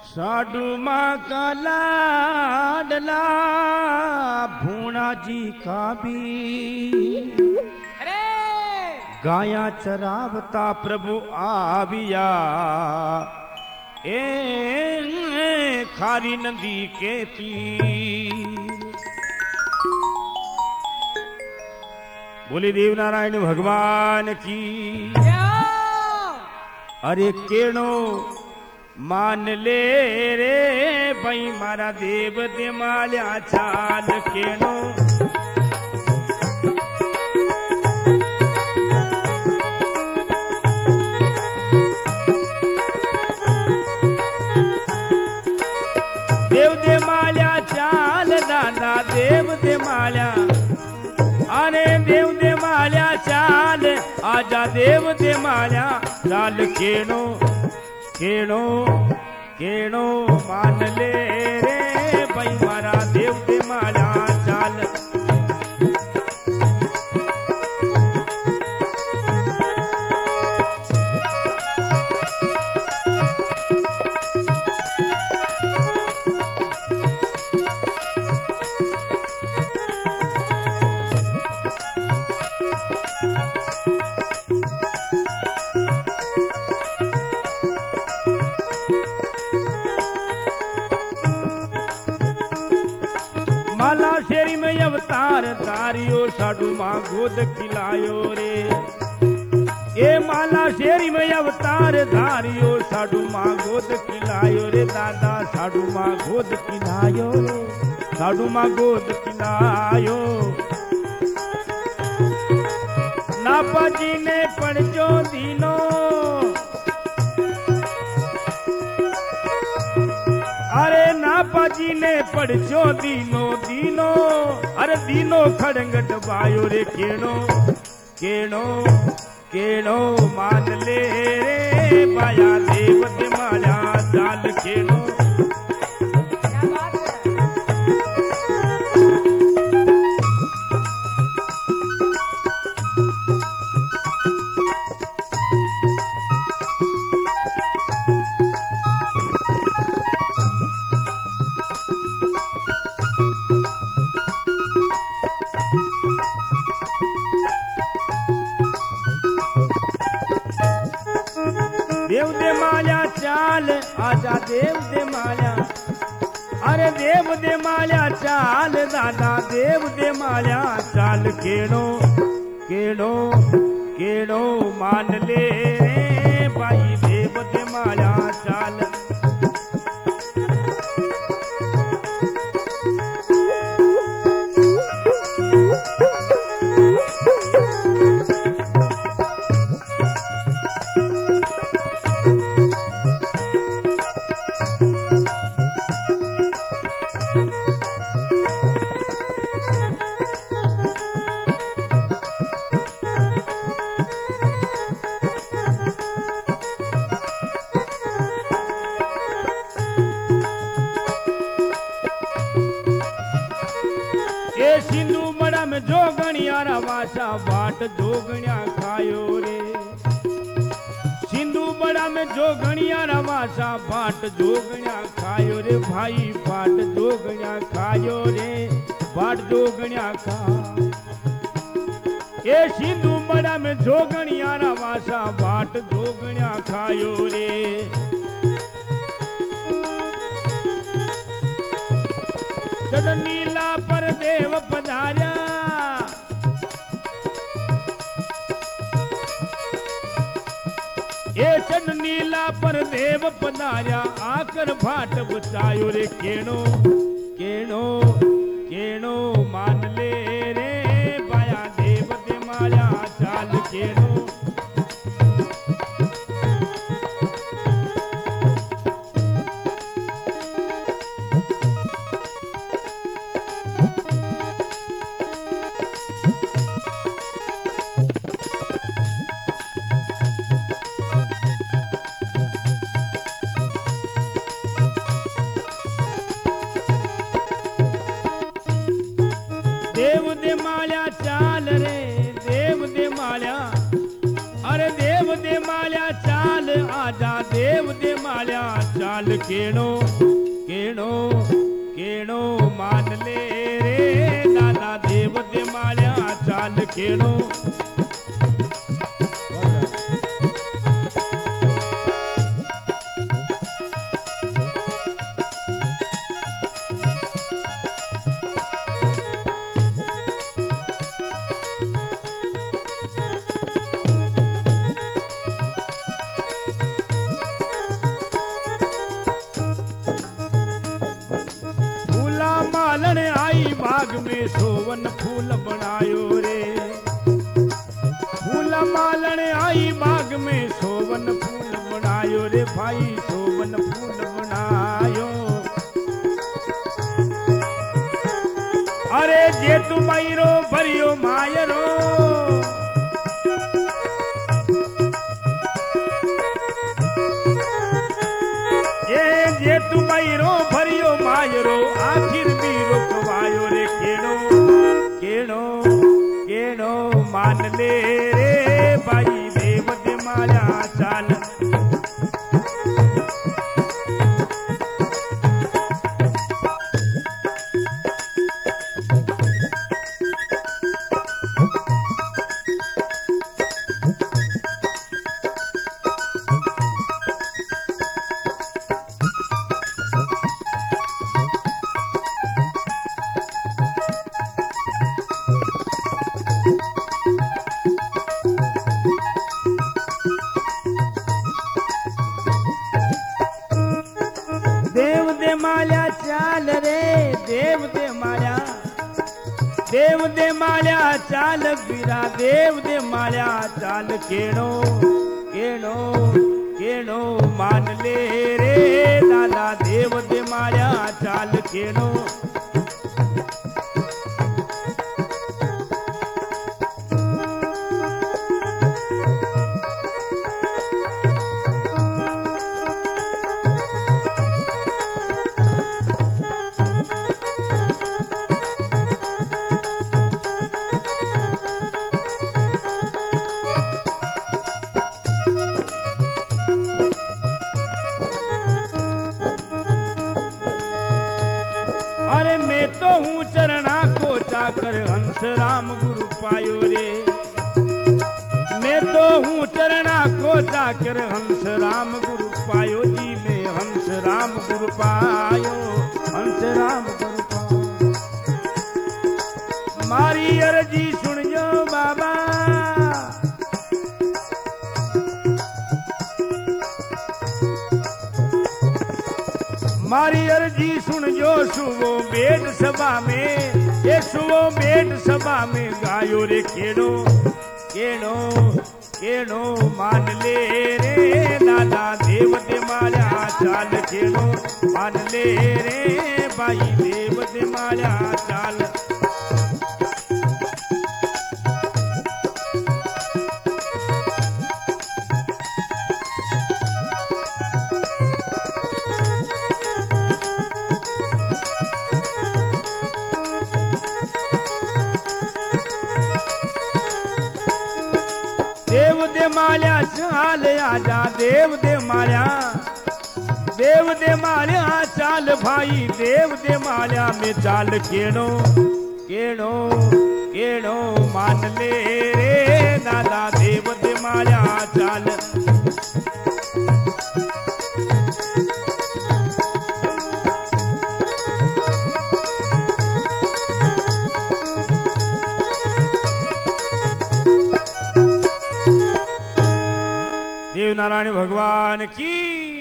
साडू माँ का लाडला भूणा जी का भी गाया चरावता प्रभु आविया ए खारी नदी के तीर। बोले देव नारायण भगवान की। अरे केणो मान ले रे भाई मारा देव दे माल्या चाल केणो देव दे माल्या चाल दादा देव दे माल्या अरे देव दे माल्या चाल आजा देव दे माल्या चाल केणो केणो केणो मान ले रे भाई मारा देव दे माल्या चाल। माला शेरी में अवतार धारियो साडू माँ गोद खिलायो रे। ए माला शेरी में अवतार धारियो साडू माँ गोद खिलायो रे दादा साडू माँ गोद खिलायो रे साडू माँ गोद खिलायो। नापा जी ने पढ़जो दीनो अरे नापा जी ने पढ़जो दीनो दीनो अरे दीनो खड़ंग डबायो रे केणो केणो केणो मान ले रे बाया देव दे माल्या चाल केणो। देव दे माल्या चाल आजा देव दे माल्या अरे देव दे माल्या चाल दादा देव दे माल्या चाल केणो केणो केणो मान ले रे भाई देव दे माल्या चाल। सिंधु बड़ा में जोगणिया वासा बाट जोगणिया खायो रे। सिंधु बड़ा में जोगणिया वासा बाट जोगणिया खायो रे भाई बाट जोगणिया खायो रे बाट जोगणिया खा। ए सिंधु बड़ा में जोगणिया वासा बाट जोगणिया खायो रे। जद नीला पर देव पधार्या ए चढ़ नीला पर देव पधार्या आकर भाट बचायो रे केणो केणो केणो मान ले रे बाया देव दे माल्या चाल केणो। देव दे माल्या चाल रे देव दे माल्या अरे देव दे माल्या चाल आजा देव दे माल्या चाल केणो मान ले रे दादा देव दे माल्या चाल खेड़ो। मालन आई बाग में सोवन फूल बनायो रे। फूल मालन आई बाग में सोवन फूल बनायो रे भाई सोवन फूल बनायो। अरे जे तू मायरो भरियो मायरो जे तू मायरो भरियो मायरो आखिर भी रोकवायो रे केड़ो केड़ो केड़ो मान ले रे भाई देव दे माल्या चाल। देव दे माल्या चाल रे देव दे माल्या चाल वीरा देव दे माल्या चाल केड़ो केड़ो केड़ो मान ले रे दादा देव दे माल्या चाल केड़ो। अरे मैं तो हूँ चरणा को चाकर हंस राम गुरु पायो रे। मैं तो हूँ चरणा को चाकर हंस राम गुरु पायो जी मैं हंस राम गुरु पायो हंस राम गुरु पायो। मारी अर्जी सुन जो बाबा मारी अर्जी सुन जो सुवो बेट सभा में ये सुवो बेट सभा में गायो रे केड़ो केड़ो केड़ो मान ले रे दादा देव दे माल्या चाल केड़ो मान ले रे भाई देव दे माल्या चाल। देव दे माल्या चाल आजा देव दे माल्या चाल भाई देव दे माल्या में चाल केड़ो केड़ो केड़ो मान ले रे दादा देव दे माल्या चाल। देव नारायण भगवान की